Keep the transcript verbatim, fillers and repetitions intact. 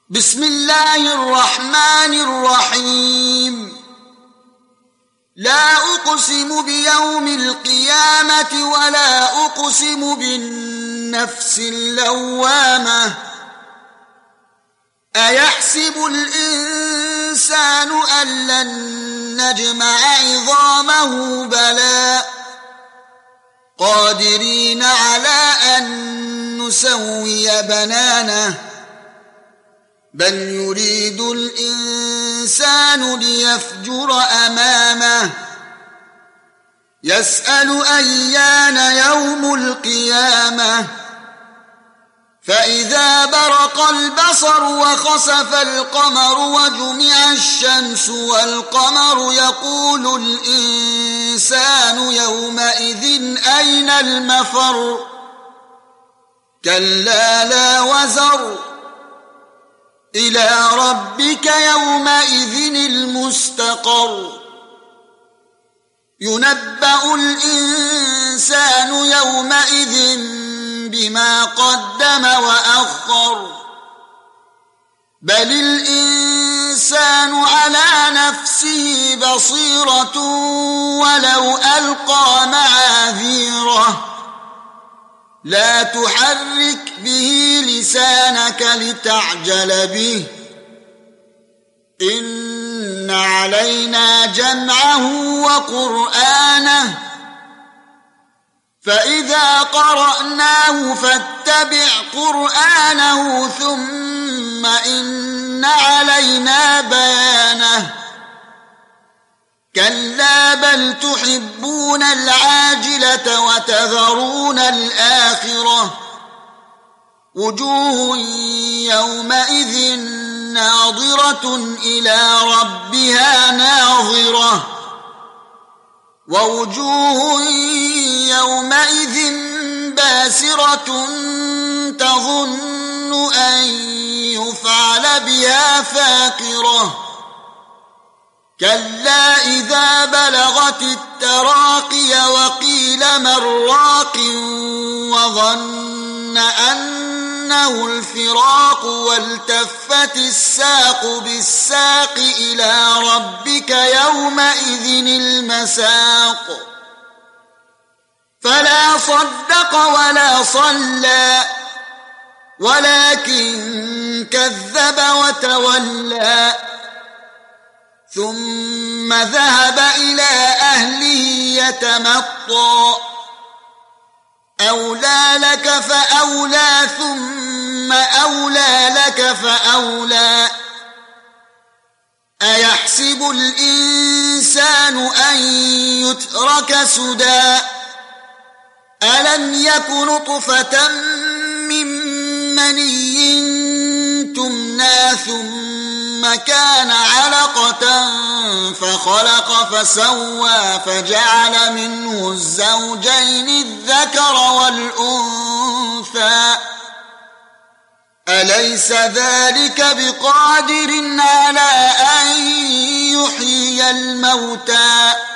بسم الله الرحمن الرحيم. لا أقسم بيوم القيامة ولا أقسم بالنفس اللوامة. أيحسب الإنسان أن لن نجمع عظامه بلى قادرين على أن نسوي بنانه بل يريد الإنسان ليفجر أمامه يسأل أيان يوم القيامة فإذا برق البصر وخسف القمر وجمع الشمس والقمر يقول الإنسان يومئذ أين المفر كلا لا وزر إلى ربك يومئذ المستقر ينبأ الإنسان يومئذ بما قدم وأخر بل الإنسان على نفسه بصيرة ولو ألقى معاذيره لا تحرك به لسانك لتعجل به إن علينا جمعه وقرآنه فإذا قرأناه فاتبع قرآنه ثم إن علينا بيانه كلا بل تحبون العاجلة وتذرون الآخرة وجوه يومئذ ناظرة إلى ربها ناظرة ووجوه يومئذ باسرة تظن أن يفعل بها فاقرة كلا إذا بلغت التراقي وقيل من راق وظن أنه الفراق والتفت الساق بالساق إلى ربك يومئذ المساق فلا صدق ولا صلى ولكن كذب وتولى ثم ذهب إلى أهله يتمطى أولى لك فأولى ثم أولى لك فأولى أيحسب الإنسان أن يترك سدى ألم يك نطفة من مني تمنى ثم كان علقة فخلق فسوى فجعل منه الزوجين الذكر والأنثى أليس ذلك بقادر على أن يحيي الموتى